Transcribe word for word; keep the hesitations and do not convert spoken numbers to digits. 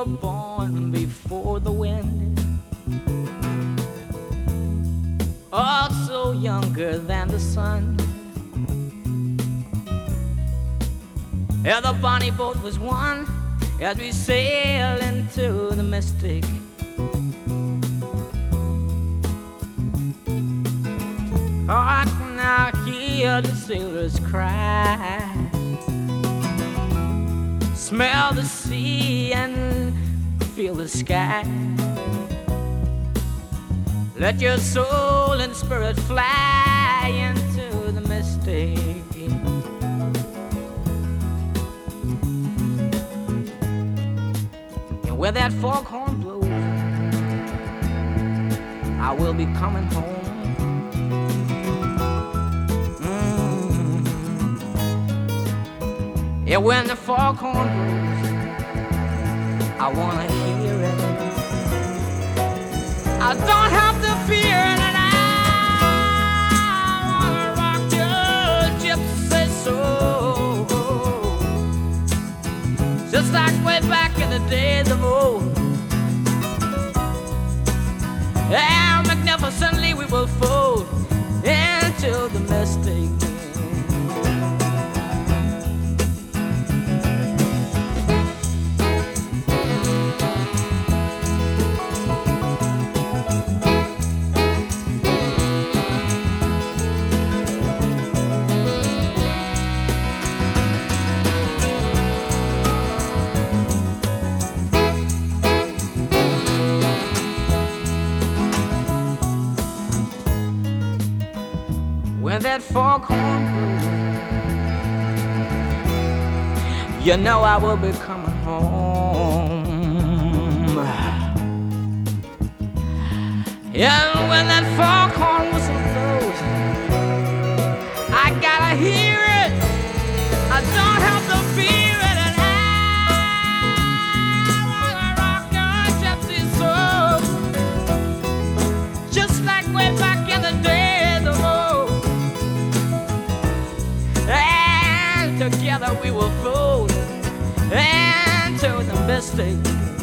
were born before the wind, also younger than the sun. Yeah, the bonnie boat was one as we sail into the mystic. Oh, I can now hear the sailors cry, smell the sea and feel the sky. Let your soul and spirit fly into the mystic. And where that foghorn blows, I will be coming home. Yeah, when the foghorn blows, I wanna hear it. I don't have to fear it, and I wanna rock your gypsy soul, just like way back in the days of old. And magnificently we will fold into the mystic. When that foghorn blows, you know I will be coming home. Yeah, when that foghorn whistle blows, I gotta hear it. I don't have to fear it, and I wanna rock your gypsy soul, just like way back in the days of old. Together we will fold into the mystic.